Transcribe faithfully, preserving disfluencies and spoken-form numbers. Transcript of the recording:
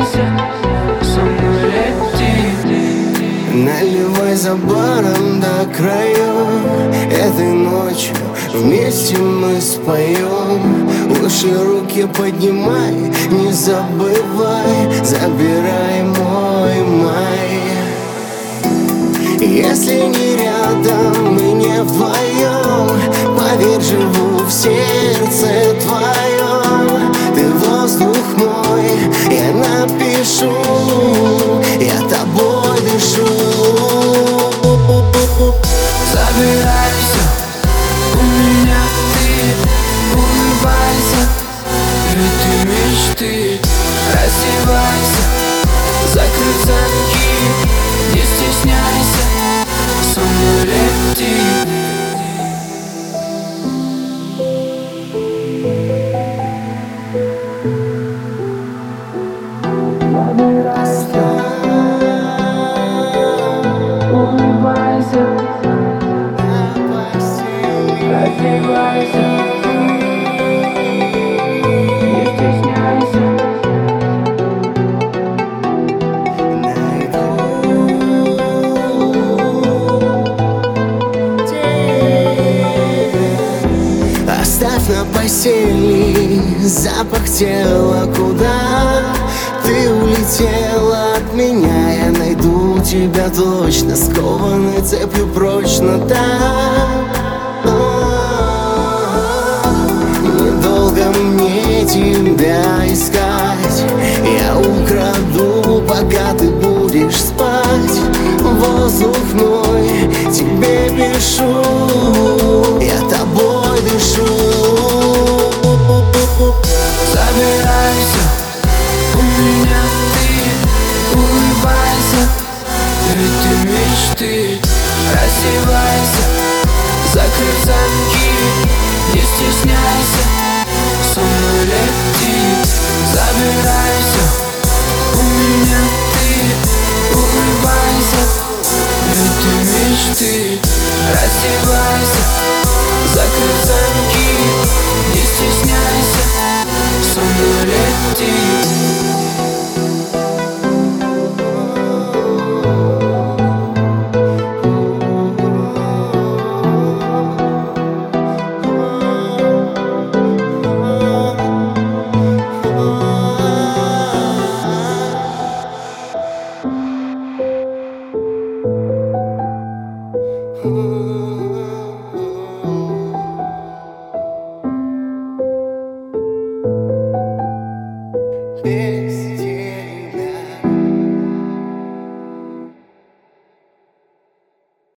со мной лети. Наливай за баром до краев, этой ночью вместе мы споем. Выше руки поднимай, не забывай, забирай мой май. Если не рядом и не вдвоем, поверь, живу в сердце твоем. Ты воздух мой, я напишу, я тобой дышу. Забирай всё, у меня ты, улыбайся, ведь ты мечты. Раздевайся, закрыть замки, не стесняйся, со мной лети. Забирайся, улыбайся, раздевайся, не стесняйся. Оставь на постели запах тела, куда ты улетела от меня. Я найду тебя точно, скованной цепью прочно так. Недолго мне тебя искать, я украду, пока ты будешь спать. Воздух мой, тебе пишу, я тобой дышу. Забирайся, у меня ты, улыбайся, ведь ты мечты. Раздевайся, закрыть замки, не стесняйся, со мной лети. Забирайся, у меня ты, улыбайся, ведь ты мечты. Раздевайся, закрыть замки, не стесняйся, со мной лети. Yeah.